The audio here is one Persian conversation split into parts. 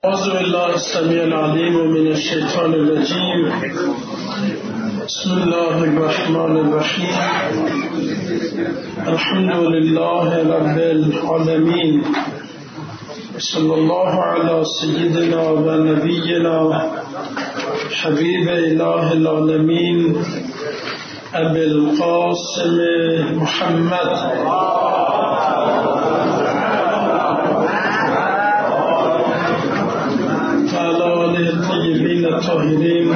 أعوذ بالله السميع العليم من الشيطان الرجيم. بسم الله الرحمن الرحيم. الحمد لله رب العالمين، صلى الله على سيدنا ونبينا حبيب إله العالمين أبي القاسم محمد الطيبين الطاهرين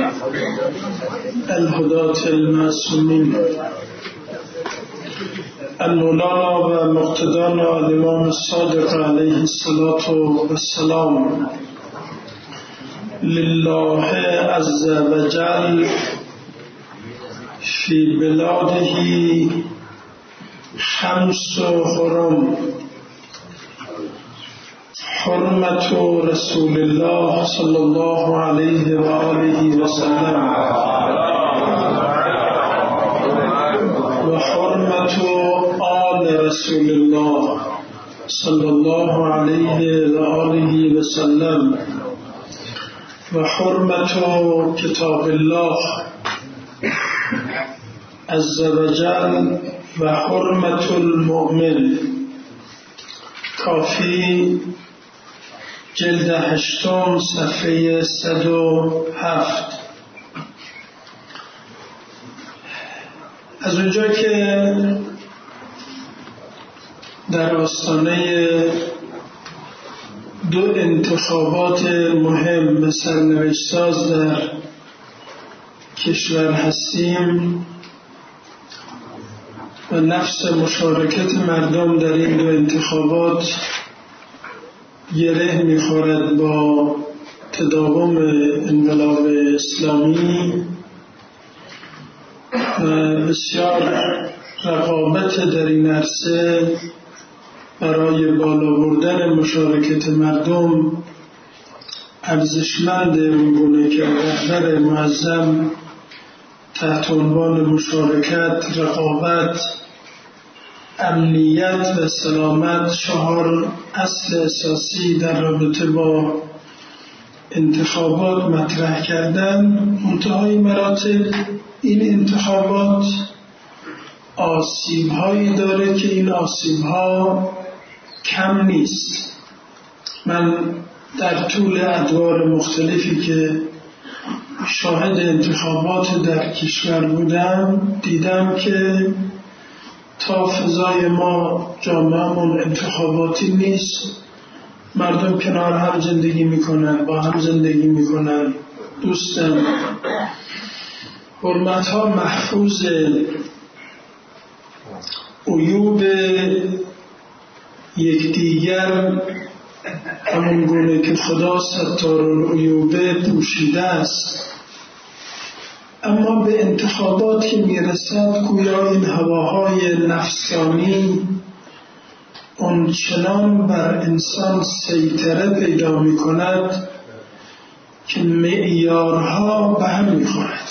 الهداة المعصومين المولانا ومقتدانا الإمام الصادق عليه الصلاة والسلام. لله عز وجل في بلاده خمس حرم: حرمة رسول الله صلى الله عليه وآله وسلم، وحرمة آل رسول الله صلى الله عليه وآله وسلم، وحرمة كتاب الله عز وجل، وحرمة المؤمن. کافی جلد 8 صفحه 107. از اونجا که در آستانه دو انتخابات مهم و سرنوشت‌ساز در کشور هستیم و نفس مشارکت مردم در این دو انتخابات گره می‌خورد با تداوم انقلاب اسلامی و بسیار رقابت در این عرصه برای بالا بردن مشارکت مردم ارزشمند اونگونه که رهبر معظم تحت عنوان مشارکت، رقابت، امنیت و سلامت 4 اصل اساسی در رابطه با انتخابات مطرح کردن. منتهای مراتب این انتخابات آسیب‌هایی داره که این آسیب‌ها کم نیست. من در طول ادوار مختلفی که شاهد انتخابات در کشور بودم دیدم که تا فضای ما جامعه‌مون انتخاباتی نیست. مردم کنار هم زندگی میکنن، با هم زندگی میکنن، دوستن، حرمت‌ها محفوظ، عیوب یکدیگر همون گونه که خدا ستارالعیوب پوشیده است. اما به انتخابات که میرسد گویا این هواهای نفسانی اونچنان بر انسان سیطره پیدا میکند که معیارها به هم میخورد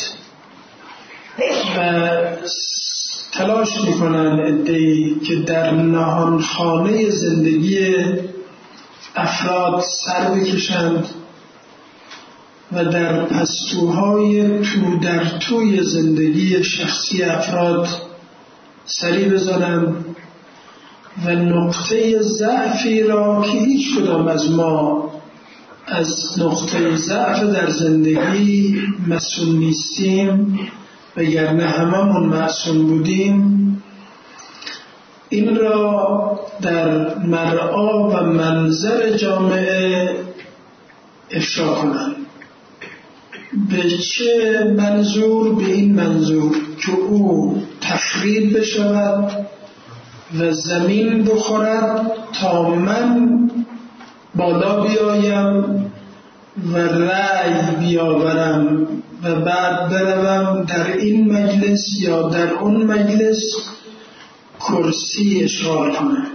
و تلاش میکنن عده‌ای که در نهانخانه زندگی افراد سر بکشند و در پستوهای تو در توی زندگی شخصی افراد سری بزنند و نقطه ضعفی را که هیچ کدام از ما از نقطه ضعف در زندگی مسئول نیستیم وگرنه هممون معصوم بودیم، این را در مرعا و منظر جامعه افشا کنند. به چه منظور؟ به این منظور که او تخریب بشود و زمین بخورد تا من بالا بیایم و رأی بیاورم و بعد بروم در این مجلس یا در اون مجلس کرسی اشغال کنم.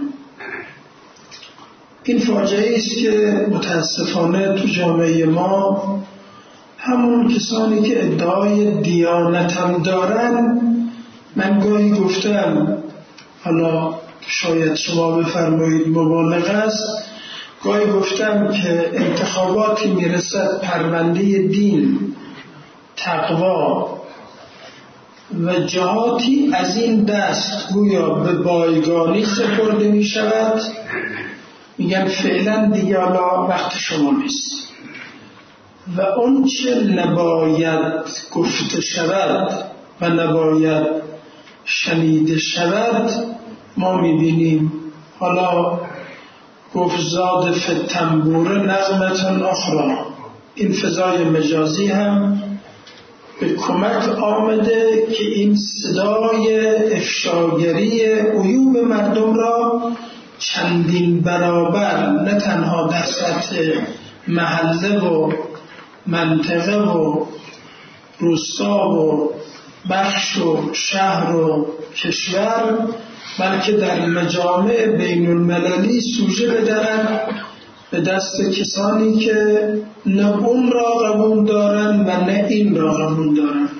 این فاجعه است که متاسفانه تو جامعه ما همون کسانی که ادعای دیانت هم دارن، من گاهی گفتم، حالا شاید شما بفرمایید مبالغه است، گاهی گفتم که انتخاباتی میرسد پرونده دین، تقوا و جهاتی از این دست گویا به بایگانی سپرده می شود، میگن فعلا دیگه حالا وقت شما نیست و اون چه نباید گفته شود و نباید شنیده شود ما میبینیم. حالا گفت زاد فتنبوره نغمتن اخرى، این فضای مجازی هم به کمک آمده که این صدای افشاگری عیوب مردم را چندین برابر نه تنها در سطح محله و منطقه و روستا و بخش و شهر و کشور، بلکه در مجامع بین المللی سوژه بدهند به دست کسانی که نه اون را قبول دارن و نه این را قبول دارن.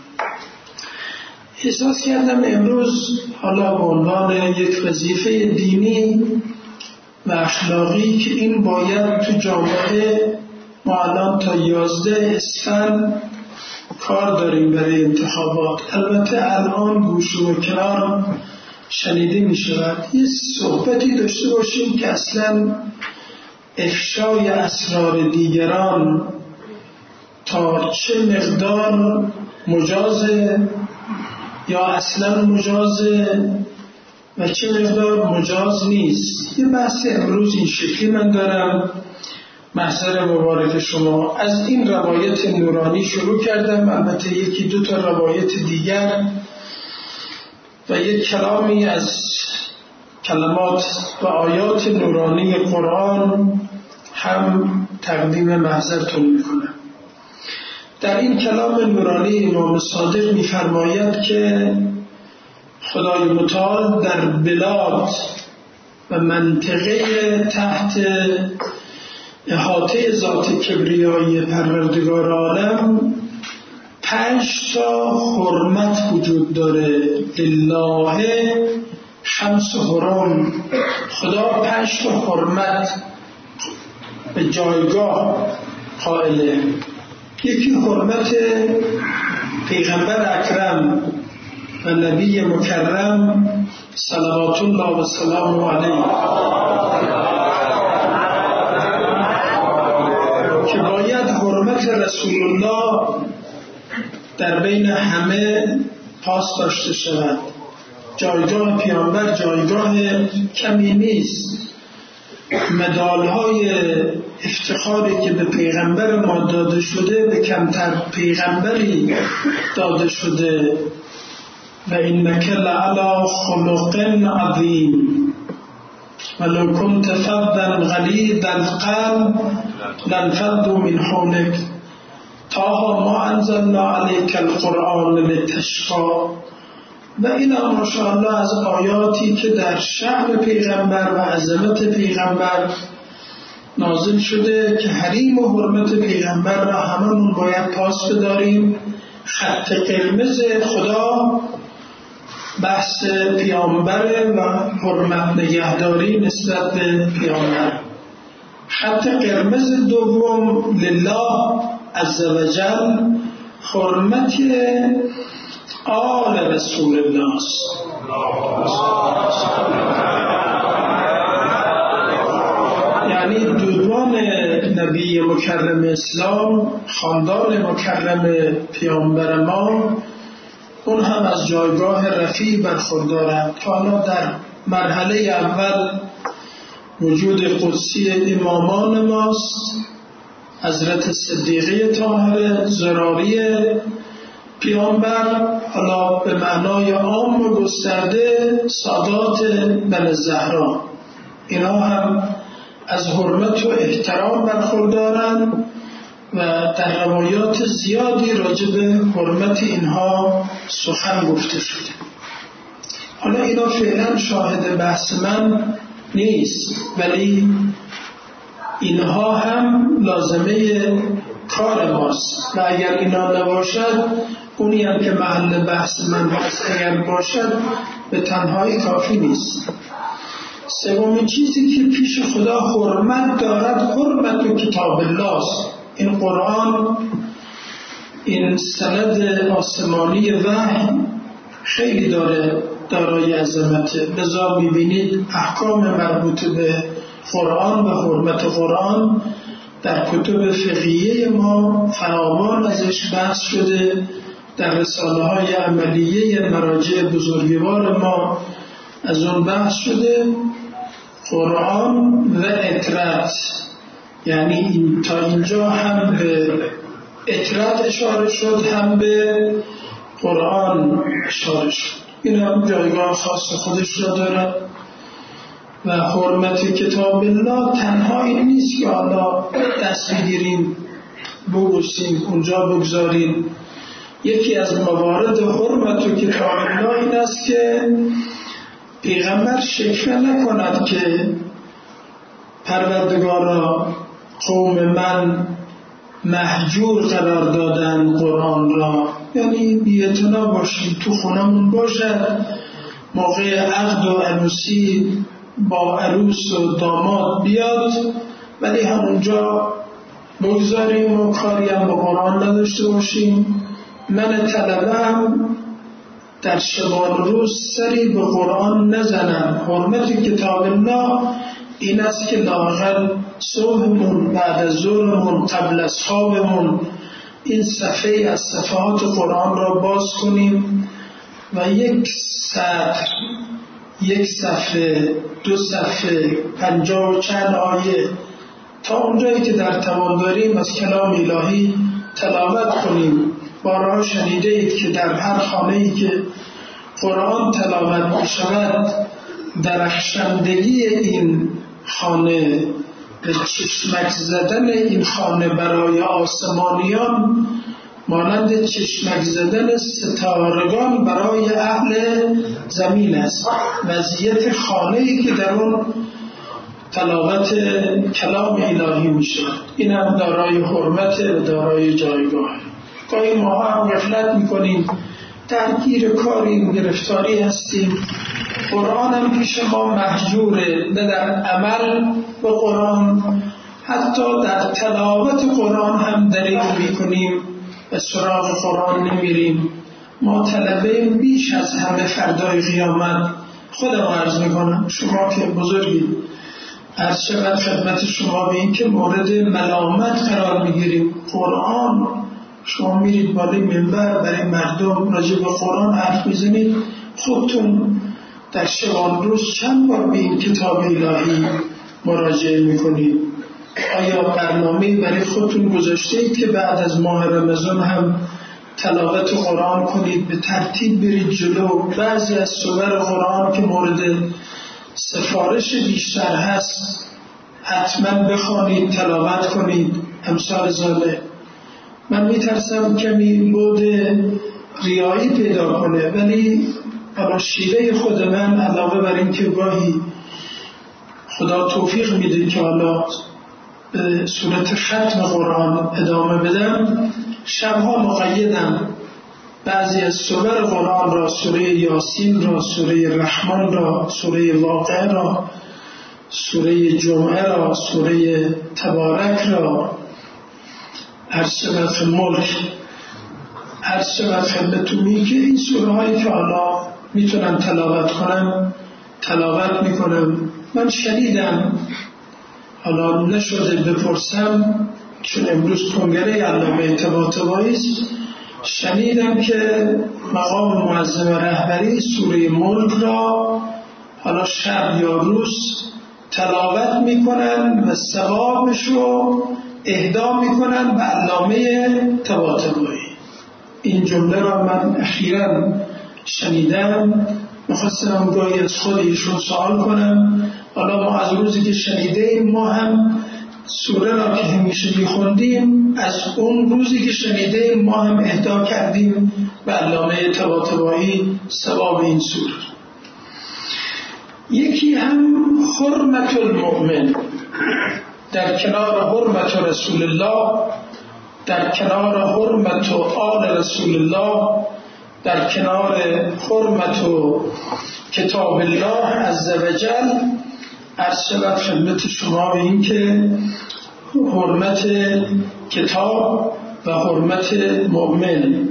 احساس کردم امروز حالا به عنوان یک وظیفه دینی و اخلاقی که این باید تو جامعه، ما الان تا 11 اسفند کار داریم برای انتخابات. البته الان گوشه و کنار شنیده می شود یه صحبتی داشته باشیم که اصلا افشای اسرار دیگران تا چه مقدار مجازه یا اصلا مجازه و چه مقدار مجاز نیست. یه بحث امروز این شکلی من دارم. محضر مبارک شما از این روایت نورانی شروع کردم، البته یکی دو تا روایت دیگر و یک کلامی از کلمات و آیات نورانی قرآن هم تقدیم محضرتون میکنم. در این کلام نورانی امام صادق میفرماید که خدای متعال در بلاد و منطقه تحت احاطه ذات کبریایی پروردگار عالم 5 تا حرمت وجود داره. لله 5 حرم، خدا 5 تا حرمت به جایگاه قائله. یکی حرمت پیغمبر اکرم و نبی مکرم صلوات الله و سلام علیه که باید حرمت رسول الله در بین همه پاس داشته شود. جایگاه پیامبر جایگاه کمی نیست. مدالهای افتخاری که به پیغمبر ما داده شده به کمتر پیغمبری داده شده. و اینک لعلی خلق عظیم ولو کنت فظا غلیظ القلب لانفضوا من حولک طه ما انزلنا علیک القرآن لتشقی. و این ماشاءالله از آیاتی که در شأن پیغمبر و عظمت پیغمبر نازل شده که حریم و حرمت پیغمبر را هممون باید پاس بداریم. خط قرمز خدا بحث پیامبر و حرمت نگهداری نسبت به پیامبر. خط قرمز دوم لله عزوجل حرمت آل رسول الله است. یعنی دودمان نبی مکرم اسلام، خاندان مکرم پیامبر ما، اون هم از جایگاه رفیع برخوردارند. حالا در مرحله اول وجود قدسی امامان ماست، حضرت صدیقه طاهره، زراری پیامبر، حالا به معنای عام و گسترده سادات بن زهرا، اینا هم از حرمت و احترام برخوردارند و در روایات زیادی راجع به حرمت اینها سخن گفته شده. حالا اینا فعلا شاهد بحث من نیست، ولی اینها هم لازمه کار ماست و اگر اینا نباشد، اونی هم که محل بحث من هست اگر باشد، به تنهایی کافی نیست. سومین چیزی که پیش خدا حرمت دارد حرمت و کتاب الله است. این قرآن، این سند آسمانی وحی خیلی دارای عظمته. لذا میبینید احکام مربوط به قرآن و حرمت قرآن در کتب فقهیه ما فراوان ازش بحث شده، در رساله های عملیه مراجع بزرگوار ما از اون بحث شده. قرآن و اطرت، یعنی تا اینجا هم به اطرت اشاره شد، هم به قرآن اشاره شد. این هم جایگاه خاص خودش را داره. و حرمت کتاب الله تنها این نیست که حالا دست بگیریم ببوسیم اونجا بگذاریم. یکی از موارد حرمت و کتاب الله این است که پیغمبر شکوه نکند که پروردگارا قوم من محجور قرار دادن قرآن را، یعنی بی‌اعتنا باشیم، تو خونمون باشد، موقع عقد و عروسی با عروس و داماد بیاد ولی همونجا بگذاریم و کاری هم با قرآن نداشته باشیم. من طلبم در شبان روز سری به قرآن نزنم. حرمت کتاب الله این است که لااقل صبحمون، بعد از ظهرمون، قبل از خوابمون این صفحه از صفحات قرآن را باز کنیم و یک سطر، یک صفحه، 2 صفحه، 50 و چند آیه تا اونجایی که در توان داریم از کلام الهی تلاوت کنیم. بارها شنیده اید که در هر خانه‌ای که قرآن تلاوت می شود درخشندگی این خانه، چشمک زدن این خانه برای آسمانیان مانند چشمک زدن ستارگان برای اهل زمین است. وضعیت خانه‌ای که در اون تلاوت کلام الهی می شود این هم دارای حرمت و دارای جایگاه. گاهی ما هم غفلت میکنیم، درگیر کاریم، گرفتاری هستیم، قرآن هم پیش ما محجوره، نه در عمل به قرآن، حتی در تلاوت قرآن هم دریغ میکنیم و سراغ قرآن نمیریم. ما طلبه بیش از همه فردای قیامت. خودم عرض میکنم، شما که بزرگید، عرض شود خدمت شما به این که مورد ملامت قرار میگیریم. قرآن، شما میرید بالای منبر برای مردم راجع به قرآن حرف میزنید، خودتون در شبان روز چند بار به این کتاب الهی مراجعه میکنید؟ آیا برنامه‌ای برای خودتون گذاشته اید که بعد از ماه رمضان هم تلاوت قرآن کنید، به ترتیب برید جلو؟ بعضی از سور قرآن که مورد سفارش بیشتر هست حتما بخوانید، تلاوت کنید، امثال ذالک. من میترسم کمی بود ریایی پیدا کنه، ولی اما شیوه خود من علاوه بر این که گاهی خدا توفیق میده که حالا به صورت ختم قرآن ادامه بدم، شبها مقیدم بعضی از سور قرآن را، سوره یاسین را، سوره رحمان را، سوره واقعه را، سوره جمعه را، سوره تبارک را، عرشبت ملک، عرشبت خدمتونی، که این سوره هایی که حالا میتونم تلاوت کنم تلاوت میکنم. من شنیدم، حالا نشده بپرسم چون امروز کنگره علامه طباطبایی است، شنیدم که مقام معظم رهبری سوره ملک را حالا شب یا روز تلاوت میکنن و ثوابش رو اهدا میکنن به علامه طباطبایی. این جمله را من اخیراً شنیدم، میخواستم گاهی از خود ایشون سوال کنم. حالا ما از روزی که شنیدیم، ما هم سوره را که همیشه میخوندیم از اون روزی که شنیدیم ما هم اهدا کردیم به علامه طباطبایی ثواب این سوره. یکی هم حرمت المؤمن، در کنار حرمت رسول الله، در کنار حرمت آل رسول الله، در کنار حرمت کتاب الله عزوجل، عرض شود خدمت شما به این که حرمت کتاب و حرمت مؤمن.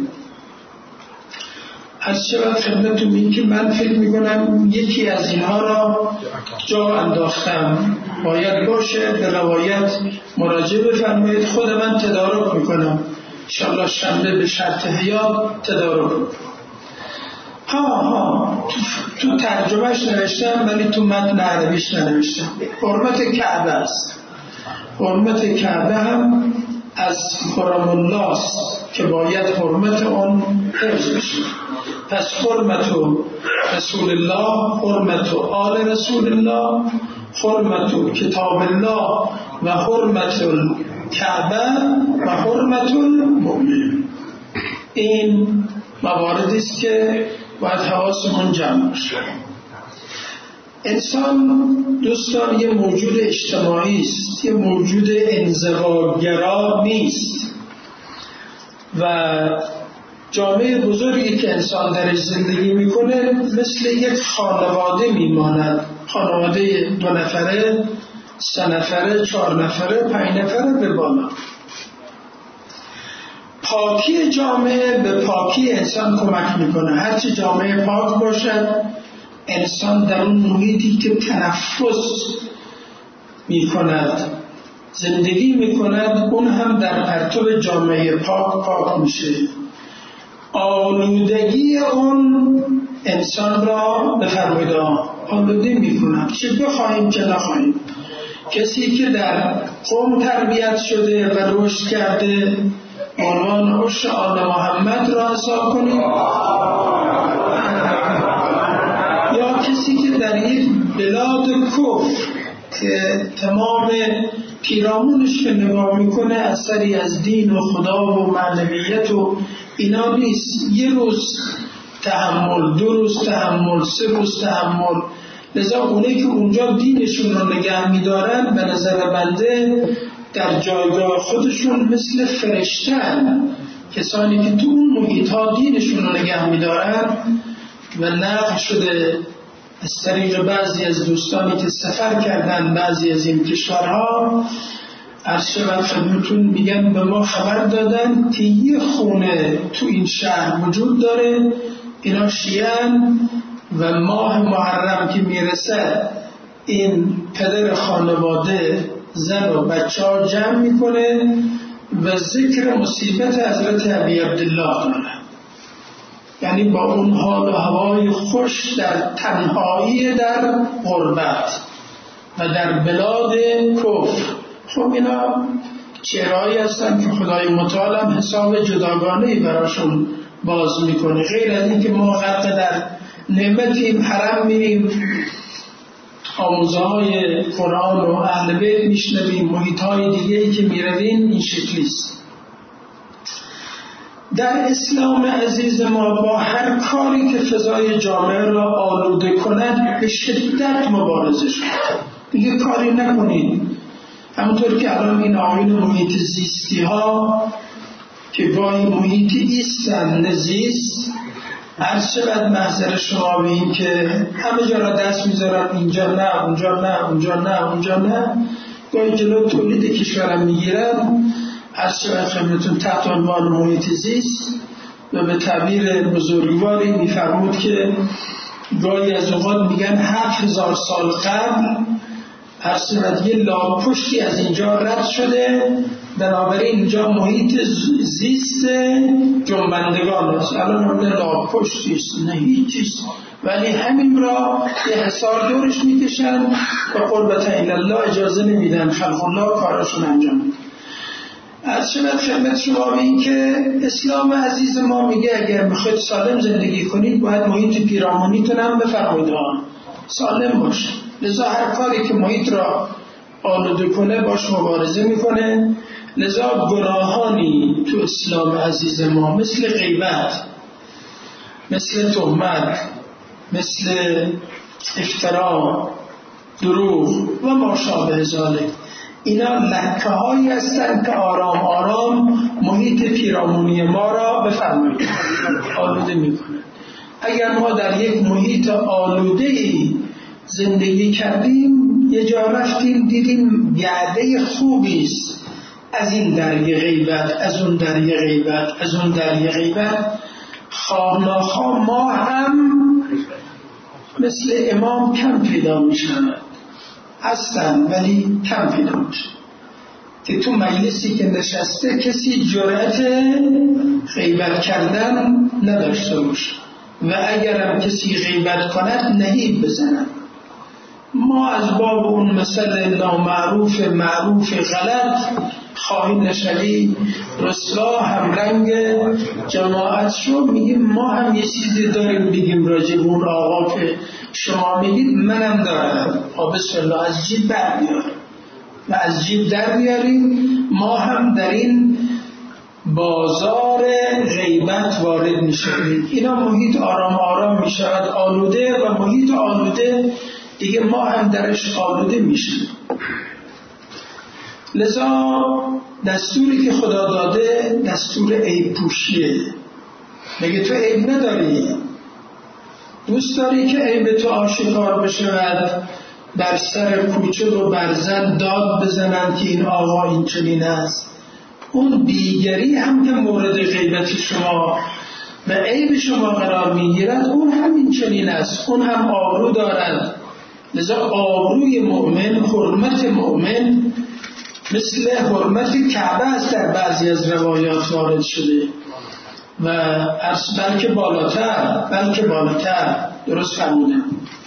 عرض شود خدمتتون این که من فکر میکنم یکی از اینها را جا انداختم، باید باشه، به روایت مراجعه بفرمایید، خود من تدارک میکنم انشاءالله شنبه به شرط حیات تدارک میکنم. تو ترجمهش نوشتم ولی تو متن عربیش ننوشتم. حرمت کعبه است. حرمت کعبه هم از حرم الله است که باید حرمت آن حفظ بشه. پس حرمت رسول الله، حرمت آل رسول الله، حرمت کتاب الله و حرمت کعبه و حرمت المؤمن. این مواردی است که باید حواسمون جمع بشه. انسان دوستان یه موجود اجتماعی است، یه موجود انزواگرا نیست و جامعه بزرگی که انسان درش زندگی میکنه مثل یک خانواده میماند. خانواده 2 نفره، 3 نفره، 4 نفره، 5 نفره به بالا. پاکی جامعه به پاکی انسان کمک میکنه. هرچی جامعه پاک باشد انسان در اون محیطی که تنفس میکند، زندگی میکند، اون هم در پرتو جامعه پاک میشه. آلودگی اون انسان را بفرمایید آلوده میکنند، چه بخواهیم چه نخواهیم. کسی که در قوم تربیت شده و رشد کرده عنوان عشق آل محمد را حساب کنید، یا کسی که در یک بلاد کفر که تمام پیرامونش که نگاه میکنه اثری از دین و خدا و معنویت و اینا نیست، یه روز تحمل، 2 روز تحمل، 3 روز تحمل. لذا اونایی که اونجا دینشون رو نگه میدارن به نظر بنده در جایگاه خودشون مثل فرشتن. کسانی که تو اون محیط ها دینشون رو نگه میدارن و نقل شده از طریق بعضی از دوستانی که سفر کردن بعضی از این کشورها، عرض شود خدمتون میگن به ما خبر دادن که یه خونه تو این شهر وجود داره، اینا شیعن و ماه محرم که میرسه این پدر خانواده زن و بچه ها جمع میکنه و ذکر مصیبت حضرت ابی عبدالله داره. یعنی با اون حال و هوای خوش در تنهایی در غربت و در بلاد کفر. خب اینا چهرهایی هستن که خدای متعال هم حساب جداگانه‌ای براشون باز میکنه. غیر از این که ما غرق در نعمتیم، حرم میریم، آموزه های قرآن و اهل بیت میشنویم، محیط های دیگه‌ای که میرویم این شکلیست. در اسلام عزیز ما با هر کاری که فضای جامعه را آلوده کند به شدت مبارزه شد. دیگه کاری نکنید. همونطور که الان این آیین محیط زیستی ها که گاهی محیطی ایستن نزیست، عرض شود محضر شما به این که همه جا را دست میذارن، اینجا نه، اونجا نه، اونجا نه، اونجا نه، گاهی جلو تولید کشورم میگیرن. عرض شود خدمتتون تحت عنوان محیط زیست و به تعبیر بزرگواری میفرمود که گاهی از اوقات میگن 7000 سال قبل عرض شود یه لاپشتی از اینجا رد شده، بنابراین اینجا محیط زیست جنبندگان است. الان اون لاپشتی است، نه هیچیست، ولی همین را یه حصار دورش میکشن و قربت الله اجازه نمیدن خلق الله کاراشون انجام میدن. از شما خدمت شما به این که اسلام عزیز ما میگه اگر میخواید سالم زندگی کنید باید محیط پیرامونیتون هم بفرمایید سالم باشه. لذا هر کاری که محیط را آلوده کنه باش مبارزه میکنه. لذا گناهانی تو اسلام عزیز ما مثل غیبت، مثل تهمت، مثل افترا، دروغ و ما شابه ذالک، اینا لکه هایی هستند که آرام آرام محیط پیرامونی ما را بفرمایید آلوده میکنه. اگر ما در یک محیط آلوده‌ای زندگی کردیم یه جا رفتیم دیدیم گرده خوبی است، از این دریا غیبت، از اون دریا غیبت، از اون دریا غیبت. خواه ناخواه ما هم مثل امام کم پیدا میشن، هستن ولی کم پیدا میشن که تو مجلسی که نشسته کسی جرأت غیبت کردن نداشته باشه و اگرم کسی غیبت کند نهیب بزنن. ما از باب اون مسئله نامعروف معروف غلط خواهی نشوی رسوا همرنگ جماعت شو، میگیم ما هم یه چیزی داریم بگیم راجع به اون آقا که شما میگید منم دارم، بسم الله از جیب در بیاریم و از جیب در بیاریم. ما هم در این بازار غیبت وارد میشویم. اینا محیط آرام آرام میشود آلوده و محیط آلوده دیگه ما هم درش آلوده میشیم. لذا دستوری که خدا داده دستور عیب پوشیه. مگه تو عیب نداری؟ دوست داری که عیب تو آشکار بشود، بر سر کوچه و برزن داد بزنن که این آقا این چنین است؟ اون دیگری هم که مورد غیبت شما و عیب شما قرار میگیرد اون هم این چنین است، اون هم آبرو دارد. لذا آبروی مؤمن، حرمت مؤمن مثل حرمت کعبه است در بعضی از روایات وارد شده و بلکه بالاتر درست فرمودم.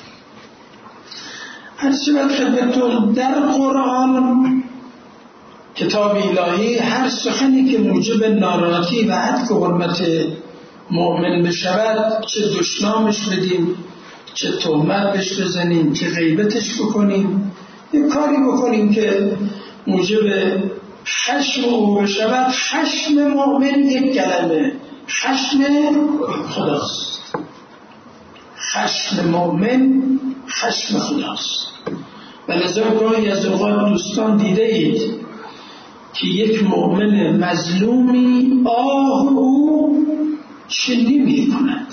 عرض شود خدمتتون در قرآن کتاب الهی هر سخنی که موجب ناراحتی و حد حرمت مؤمن بشود، چه دشنامش بدیم، چه تهمت بهش بزنیم، چه غیبتش بکنیم، یک کاری بکنیم که موجب خشم او بشود. خشم مؤمن یک کلمه، خشم خداست. خشم مؤمن خشم خداست. و لذا گاهی از اوقات دوستان دیده اید که یک مؤمن مظلومی آه او چه نمی کند،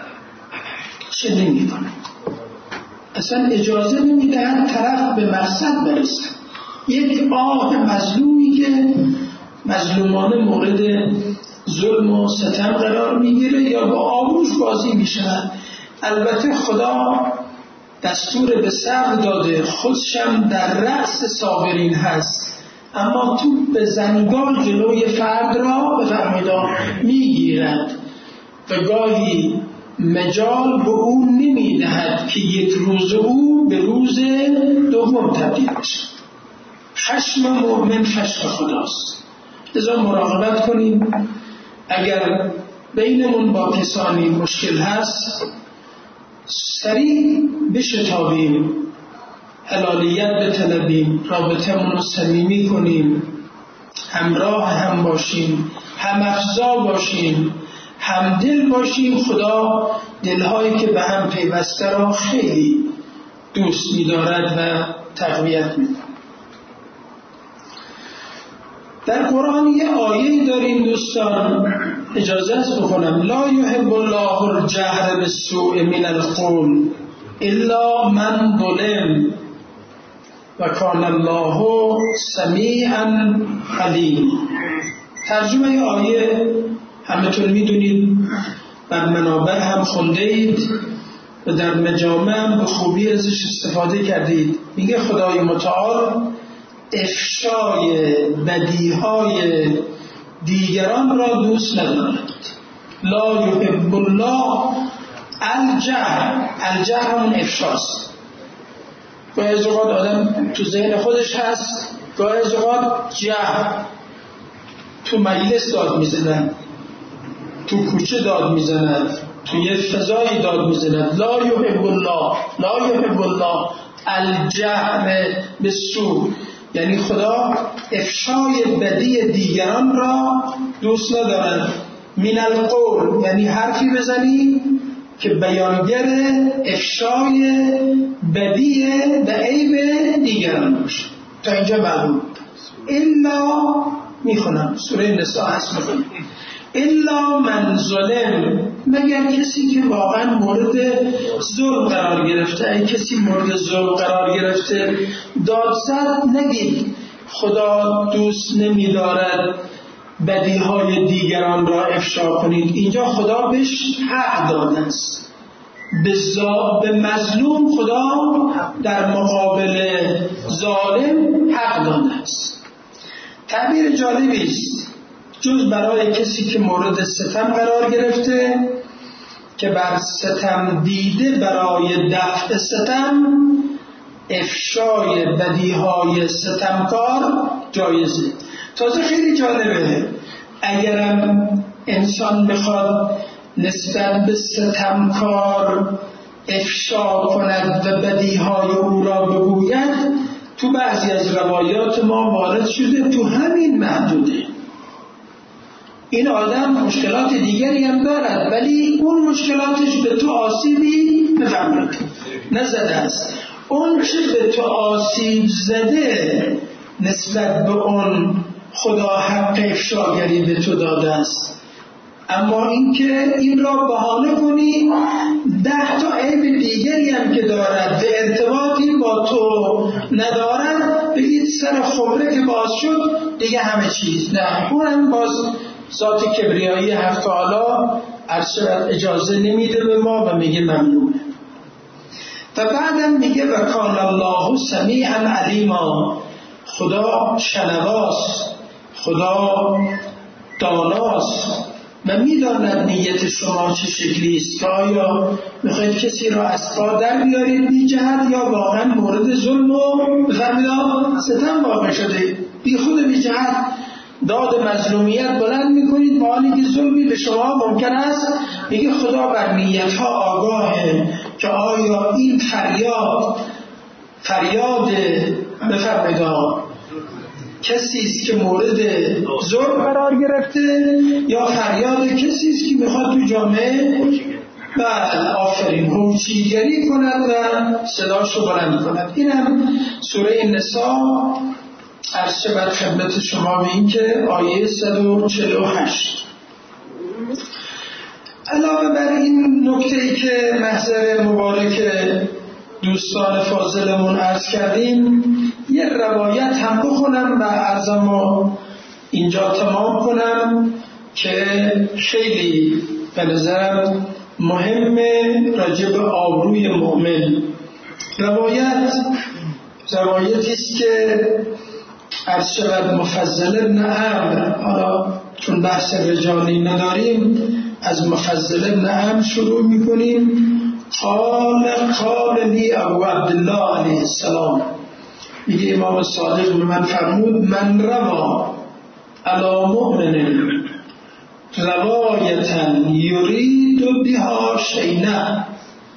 اصلا اجازه نمی دهد طرف به مقصد برسد. یک آه مظلومی که مظلومانه مورد ظلم و ستم قرار میگیره یا با آبروش بازی میشن. البته خدا دستور به صبر داده، خودشم در رأس صابرین هست، اما تو به زنگان جلوی فرد را به فرمیدان میگیرد و گاهی مجال به او نمیدهد که یک روز او به روز دوم تبدیل بشه. خشم مؤمن خشم خداست. لذا مراقبت کنیم. اگر بینمون با کسانی مشکل هست سریع بشتابیم، حلالیت بطلبیم، رابطمون رو صمیمی کنیم، همراه هم باشیم، هم افزا باشیم، همدل باشیم. خدا دلهایی که به هم پیوسته را خیلی دوست می‌دارد و تقویت می‌کند. در قرآن یه آیه داریم دوستان، اجازه است بکنم. لا یحب الله الجهر بالسوء من القول الا من ظلم و کان الله سمیعا علیم. ترجمه آیه همتون میدونید، بر منابر هم خونده اید و در مجامع هم به خوبی ازش استفاده کردید. میگه خدای متعال افشای بدیهای دیگران را دوست ندارد. لا یحب الله الجهر. الجهر همون افشاست. گاهی از اوقات آدم تو ذهن خودش هست، گاهی از اوقات جهر، تو مجلس داد میزنن، تو کوچه داد میزنن، تو یه فضایی داد میزنن. لا یحب الله الجهر بالسوء، یعنی خدا افشای بدی دیگران را دوست ندارد. من القول، یعنی حرفی بزنی که بیانگر افشای بدی و عیب دیگران باشه. تا اینجا معلوم. الا میخونم، سوره نساء هست میخونم. الا من ظلم، مگر کسی که واقعا مورد ظلم قرار گرفته. اگه کسی مورد ظلم قرار گرفته دادسر نگید خدا دوست نمی‌دارد بدیهای دیگران را افشا کنید. اینجا خدا بهش حق داده است. به مظلوم خدا در مقابل ظالم حق داده است. تعبیر جالبی است، جز برای کسی که مورد ستم قرار گرفته که بر ستم دیده برای دفع ستم افشای بدیهای ستمکار جایزه. تازه خیلی جالبه، اگرم انسان بخواد نسبت به ستمکار افشا کند و بدیهای او را بگوید، تو بعضی از روایات ما وارد شده تو همین محدوده. این آدم مشکلات دیگری هم دارد ولی اون مشکلاتش به تو آسیبی نزده است. اون چه به تو آسیب زده نسبت به اون خدا حق افشاگری به تو داده است. اما اینکه این را بهانه کنی 10 تا عیب دیگری هم که دارد و ارتباطی با تو ندارد بگید سر خمره که باز شد دیگه همه چیز، نه، اونم باز ذات کبریایی حق تعالی اجازه نمیده به ما و میگه ممنونه. و بعدم میگه و کان الله سمیعا علیما، خدا شنواست، خدا داناست و میداند نیت شما چه شکلی است، که آیا میخواید کسی را از پا در بیارید بی جهت یا واقعا مورد ظلم و بفرمایید ستم واقع شده بی خود بی جهت داد مظلومیت بلند میکنید با حالی که ظلمی به شما ممکن است. میگه خدا بر نیتها آگاهه که آیا این فریاد بفرمایید کسی است که مورد ظلم قرار گرفته یا فریاد کسی است که میخواد تو جامعه آفرین هوچیگری کند و صداشو بلند کند. اینم سوره نساء عرض شود خدمت شما به این که آیه 148. علاوه بر این نکته‌ای که محضر مبارک دوستان فاضلمون عرض کردیم، یه روایت هم بخونم و عرضمو اینجا تمام کنم که خیلی به نظرم مهمه راجع به آبروی مؤمن. روایتی است که عرض شود مفضل ابن عمرو، حالا چون بحث رجالی نداریم از مفضل ابن عمرو شروع میکنیم. قال لی ابو عبدالله علیه السلام، میگه امام صادق به من فرمود من روا علی مؤمن روایتا یرید بها شینه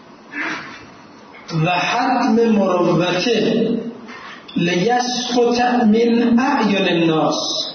و حتم مروته لیسقط من اعین الناس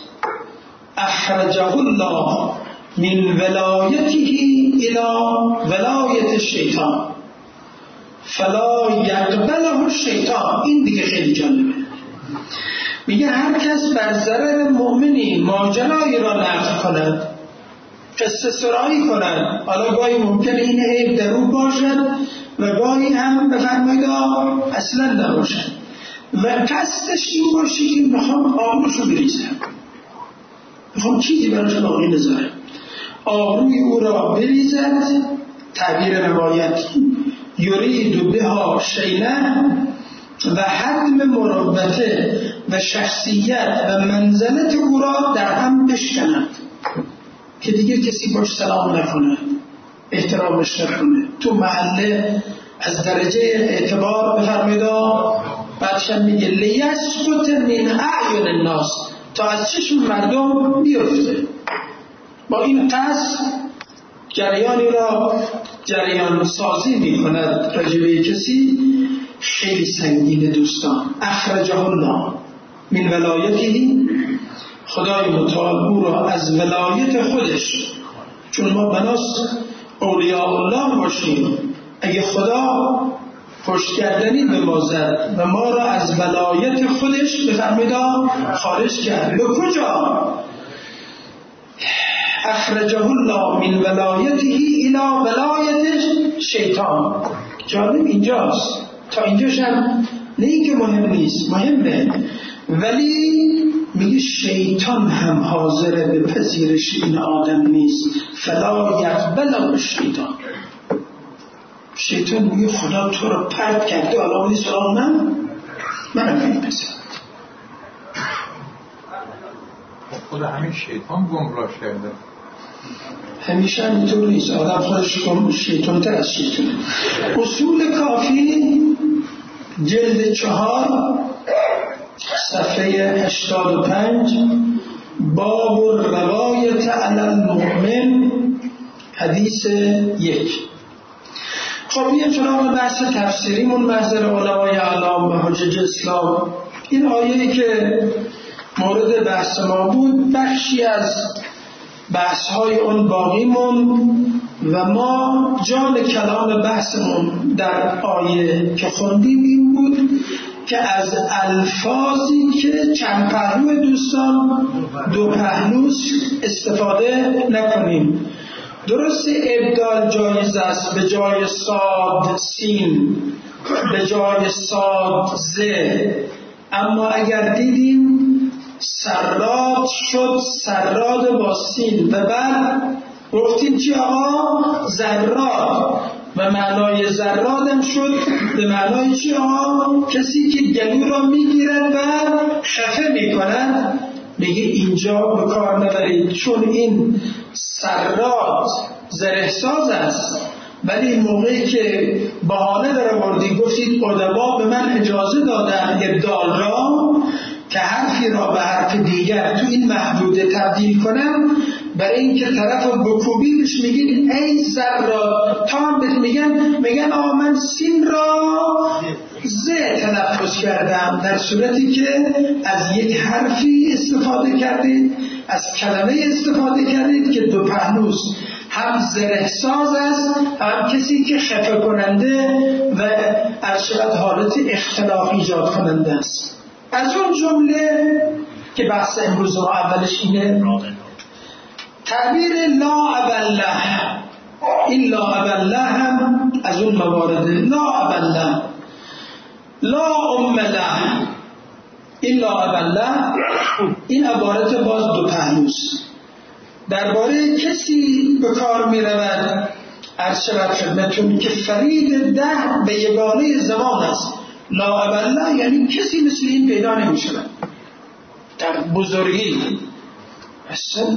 اخرجه الله من ولایته الى ولایت الشیطان فلا یقبله الشیطان. این دیگه خیلی جالبه. میگه هر کس بر ضرر مؤمنی ماجرایی را نقل کند، قصه سرایی کند، حالا گاهی ممکنه این عیب در او باشد و گاهی هم بفرمایید اصلا نباشد و قصدش این باشه که میخوام آبروشو بریزم، میخوام چیزی براش باقی نذارم، آبروی او را بریزد. تعبیر روایت یرید بها شینه و حتم مروته و شخصیت و منزلت او را در هم بشکند که دیگه کسی باش سلام نکنه، احترامش نکنه، تو محله از درجه اعتبار بفرمایید. بعدشم میگه لیسقط من اعین الناس، تا از چشم مردم بیفته. با این قصد جریانی را جریان سازی میکند راجبه کسی. خیلی سنگین دوستان. اخرجه الله من ولایته، خدای متعال او را از ولایت خودش، چون ما بناس اولیاء الله باشیم، اگه خدا پشتگردنی به ما زد و ما را از ولایت خودش بفرمیدا خارج کرد. به کجا؟ اخرجه الله من ولایته الى ولایت شیطان. جالب اینجاست، تا اینجاش هم نه اینکه مهم نیست، مهمه، ولی میگه شیطان هم حاضر به پذیرش این آدم نیست. فلا یقبل شیطان. شیطان میگه خدا تو رو پرت کرده، حالا نیست من نمی پسند. خود همین شیطان گمراه کرده. همیشه اینطور نیست، آدم خودش شیطان تر از شیطان. اصول کافی جلد 4 صفحه 85 باب روایت علی المؤمن حدیث 1. خب یه سراغ بحث تفسیریمون محضر علمای اعلام و حجج اسلام. این آیه‌ای که مورد بحث ما بود بخشی از بحث‌های اون باقی موند و ما جان کلام بحثمون در آیه که خوندیم این بود که از الفاظی که چند پهلو دوستان دو پهلوست استفاده نکنیم. درست ابدال جایز است، به جای صاد سین، به جای صاد ز، اما اگر دیدیم سراد شد سراد با سین و بعد گفتیم چی آقا؟ زراد، و معنای زرادم شد به معنای چی آقا؟ کسی که گلو را میگیرد و خفه میکند. میگه اینجا به کار نبرید، چون این سراد زرهساز است، ولی موقعی که بهانه در آوردی گفتید ادبا به من اجازه دادن ابدال را که حرفی را به حرف دیگر تو این محدوده تبدیل کنم، برای اینکه طرف رو بکوبی بهش میگین ای زراد، تا هم بهت میگن آقا من سین را ز تلفظ کردم، در صورتی که از یک حرفی استفاده کردید، از کلمه استفاده کردید که دو پهلوست، هم زرهساز است، هم کسی که خفه کننده و ارشد حالت اختلاف ایجاد کننده است. از اون جمله که بحث امروز ما اولش اینه، تعبیر لا ابله، این لا ابله هم از اون موارد. لا ابله، لا ام له، این لا ابله این عبارت باز دو پهلوست. درباره کسی به کار می رود عرض شود خدمتون که فرید ده به یگانه زمان است. لا ابله یعنی کسی مثل این پیدا نمی شود در بزرگی، اصلا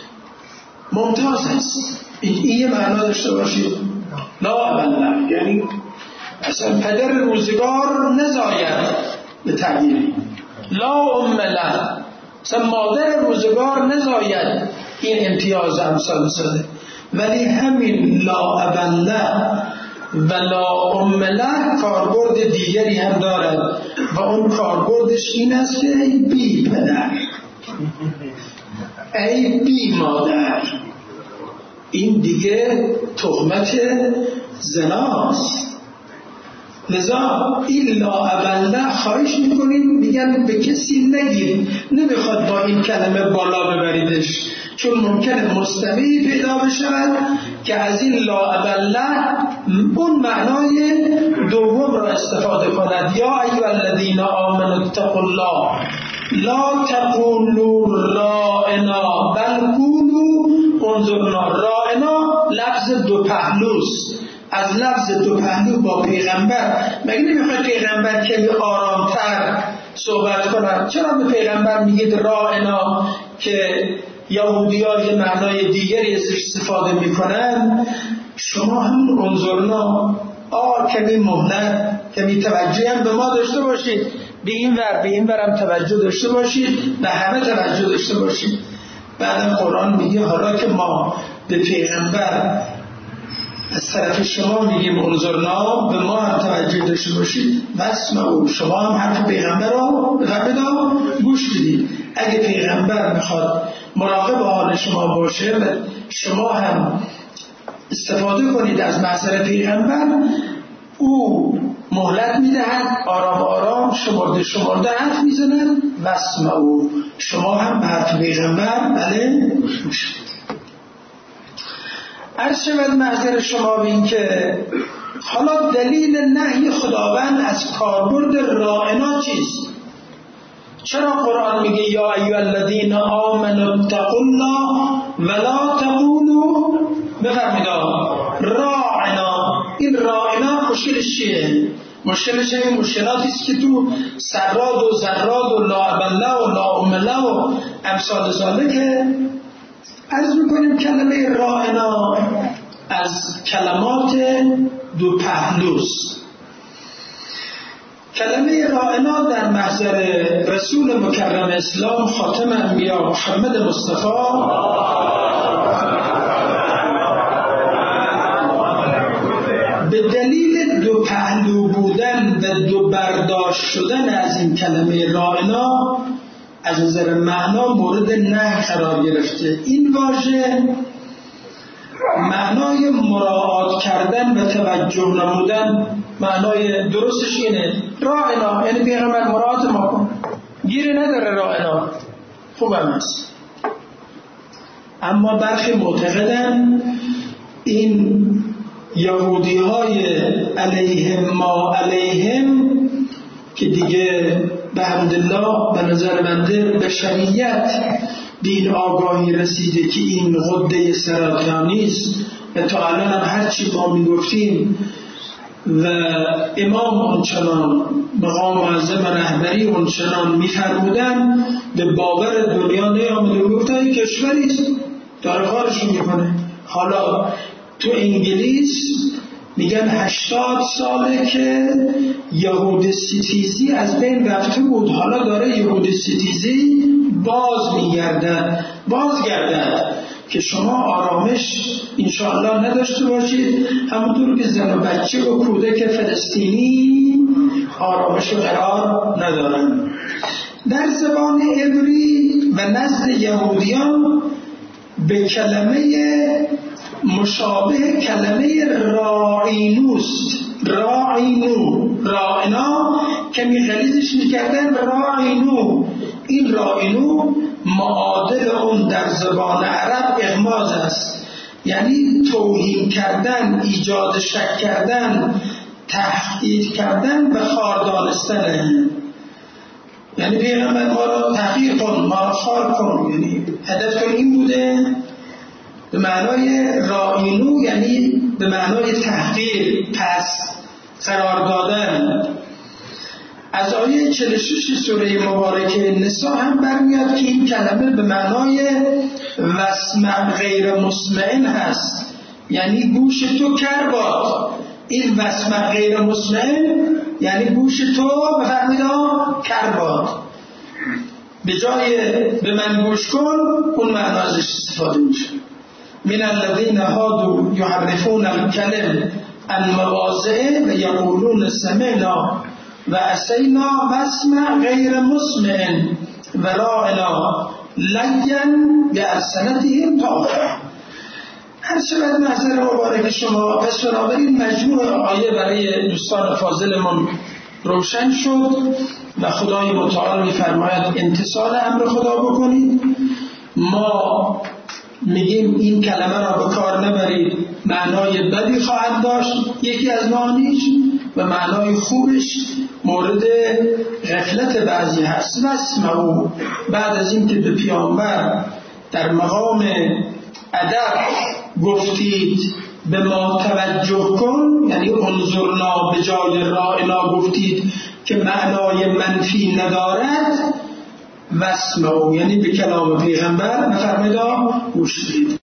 ممتاز است. این یه معنا داشته باشید. لا ابله یعنی اصلا پدر روزگار نزاید به تعبیری. لا ام له، اصلا مادر روزگار نزاید این امتیاز امثال ساده. ولی همین لا ابله و لا ام له کاربرد دیگری هم دارد و اون کاربردش این است که ای بی پدر، ای بی مادر. این دیگه تهمت زناست. لذا این لا ابله خواهش میکنیم میگن به کسی نگیر، نمیخواد با این کلمه بالا ببریدش، چون ممکنه مستمعی پیدا بشود که از این لا ابله اون معنای دوم را استفاده کند. یا ایها الذین آمنوا اتقوا الله لا تقولوا رائنا بل قولوا انظرنا. رائنا لفظ دو پهلوست. از لفظ دو پهلو با پیغمبر مگه نمیخواد پیغمبر کمی آرامتر صحبت کنن؟ چرا به پیغمبر میگید رائنا که یهودی‌ها یه معنای دیگری ازش استفاده میکنن؟ شما هم انظرنا، کمی مهلت، کمی توجه هم به ما داشته باشید، به این ورم توجه داشته باشید، به همه توجه داشته باشید. بعدم قرآن میگه حالا که ما به پیغمبر از طرف شما میگیم انظرنا، به ما هم توجه داشته باشید. واسمعوا، شما هم حرف پیغمبر رو بفهمید، گوش بدید. اگه پیغمبر میخواد مراقب حال شما باشه و شما هم استفاده کنید از محضر پیغمبر، او مهلت میدهد، آرام آرام شمرده حرف میزند. واسمعوا، شما هم به حرف پیغمبر بله گوش بدید. عرض شود معذر شما به این که حالا دلیل نهی خداوند از کاربرد راعنا چیست؟ چرا قرآن میگه یا ایها الذین آمنوا اتقوا الله ولا تقولوا بفرمایید راعنا. این راعنا مشکلش چیه؟ مشکلش این مشکلاتی است که تو سراد و زراد و لا ابله و لا امله و امثال ذالک. عرض میکنیم کلمه راعنا از کلمات دو پهلوست. کلمه راعنا در محضر رسول مکرم اسلام خاتم انبیا محمد مصطفی به دلیل دو پهلو بودن و دو برداشت شدن از این کلمه راعنا از نظر معنا مورد نهی قرار گرفته. این واژه معنای مراعات کردن و توجه نمودن، معنای درستش اینه. راعنا یعنی پیغمبر مراعات ما کن، گیری نداره راعنا، خوب هم هست. اما برخی معتقدن این یهودی های علیهم ما علیهم که دیگه به حمدالله به نظر بنده بشریت دین آگاهی رسیده که این غده سرطانی است و تا الان هم هرچی ما میگفتیم و امام اونچنان مقام معظم رهبری اونچنان میفرمودن به باور دنیا نیامده و گفته این کشوری است داره کارشون میکنه. حالا تو انگلیس میگن 80 ساله که یهود ستیزی از بین رفته بود، حالا داره یهود ستیزی بازگردد که شما آرامش انشاءالله نداشته باشید، همونطور که زن و بچه و کودک فلسطینی آرامش قرار ندارن. در زبان عبری و نزد یهودیان به کلمه مشابه کلمه راعینوست. راعنا که میخلیزش میکردن راعینو. این راعینو معادل اون در زبان عرب اغماز است، یعنی توهین کردن، ایجاد شک کردن، تحقیر کردن و خار دانستن. یعنی پیغمبر ما را تحقیر کن، ما را خار کن، یعنی هدف این بوده. به معنای راعینو یعنی به معنای تحقیر، پس قرار دادن. از آیه 46 سوره مبارکه نساء هم برمیاد که این کلمه به معنای وسمع غیر مسمعن هست، یعنی گوش تو کر باد. این وسمع غیر مسمعن یعنی گوش تو بفرمید کر باد، به جای به من گوش کن اون معنا ازش استفاده میشه. من الذين هادوا يحرفون الكلم عن مواضعه و یقولون سمعنا و عصینا واسمع غیر مسمع و راعنا لین بألسنتهم طاغیا. هر شود نظر مبارک شما. پس بنابراین مجموع آیه برای دوستان فاضلمون روشن شد و خدای متعال می‌فرماید امتثال امر خدا بکنید. ما میگیم این کلمه را به کار نبرید، معنای بدی خواهد داشت یکی از معانیش، و معنای خوبش مورد غفلت بعضی هست. واسمعوا، بعد از این که به پیامبر در مقام ادب گفتید به ما توجه کن، یعنی انظرنا به جای راعنا گفتید که معنای منفی ندارد. واسمعوا یعنی به کلام پیغمبر بفرمایید گوش بدید.